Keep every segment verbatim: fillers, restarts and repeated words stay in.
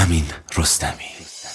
امین رستمی.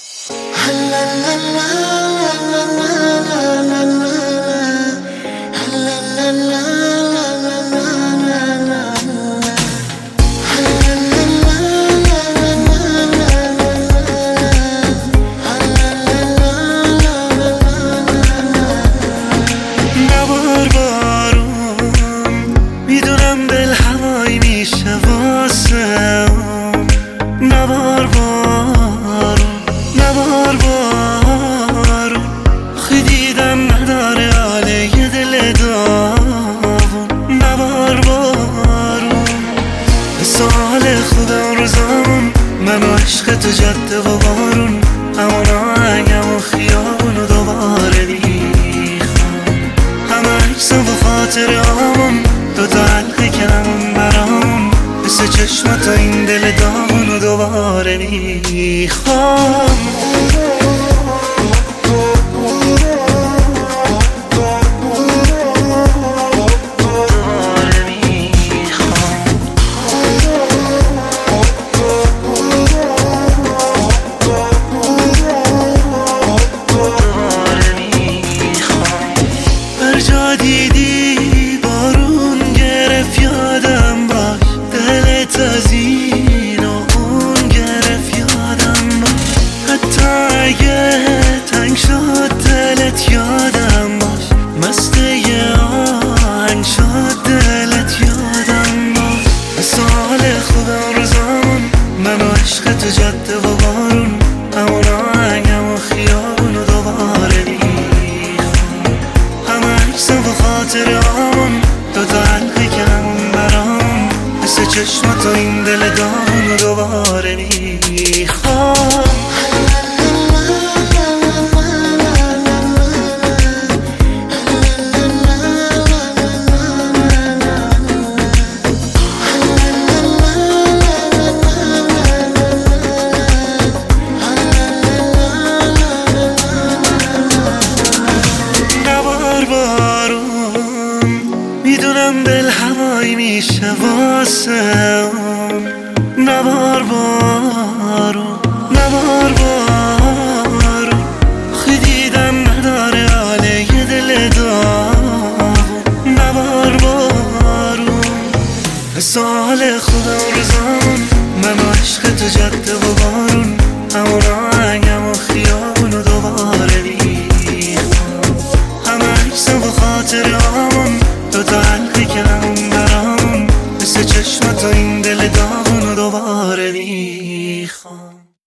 نبار بارون میدونم دل هوایی میشه واسم، نبار بارون نبار بارون خی دیدم نداره حاله یه دل داغون، نبار بارون سال خوب اون روزامون من و عشق تو جاده و بارون، همون آهنگم و خیابون و دوباره میخوام، همه عکسم و خاطرامون دو تا حلقه کمون برامون، مثل چشمات این دل داغون و دوباره میخوام. جا دیدی بارون گرفت یادم باش، دلت از این و اون گرفت یادم باش، حتی اگه تنگ شد دلت یادم باش، مست یه آهنگ شد دلت یادم باش. سال خوب اون روزامون من و عشق تو جاده و بارون، همون آهنگم و خیابون و دوباره و خاطرامون دو تا حلقه کمون برام، مثل چشمات و این دل داغون و دوباره میخوام. میدونم دل هوایی میشه واسم، نبار بارون نبار بارون خی دیدم نداره حاله یه دل داغون، نبار بارون سال خوب اون روزامون من و عشق تو جاده و بارون، همون آهنگم و خیابون و دوباره میخوام، همه عکسم و خاطرامون دو تا حلقه کمون برامون، مثل چشمات و این دل داغون و دوباره میخوام.